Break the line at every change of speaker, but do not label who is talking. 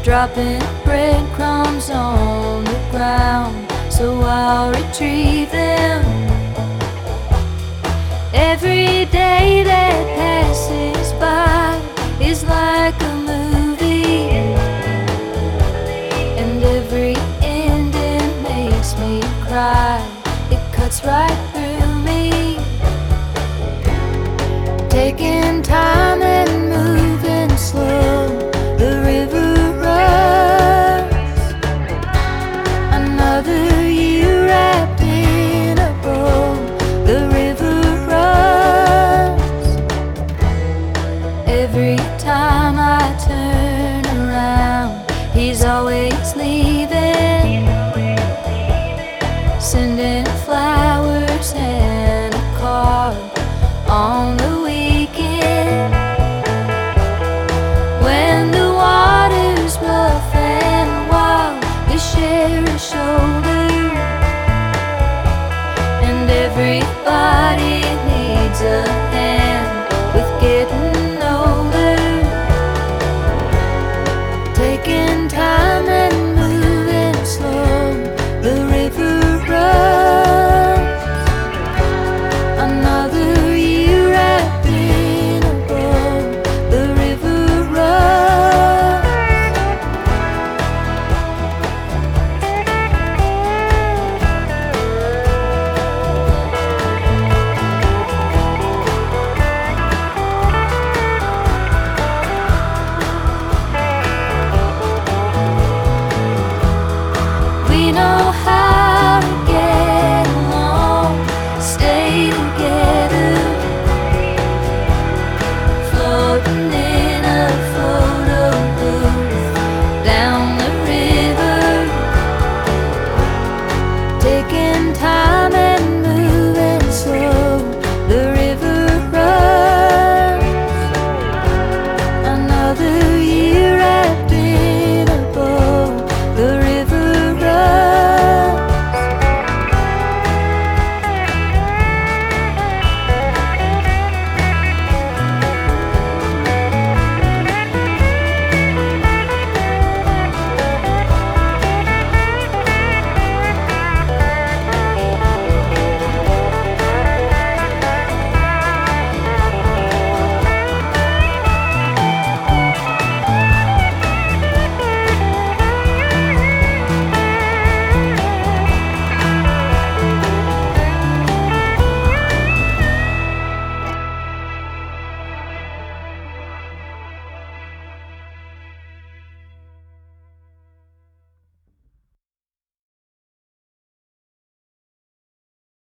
dropping breadcrumbs on the ground, so I'll retrieve them. Every day that passes by is like a movie, and every ending makes me cry. It cuts right through me. Taking time and moving slow, the river runs. Another year wrapped in a bow, the river runs. Every time I turn around, he's always leaving.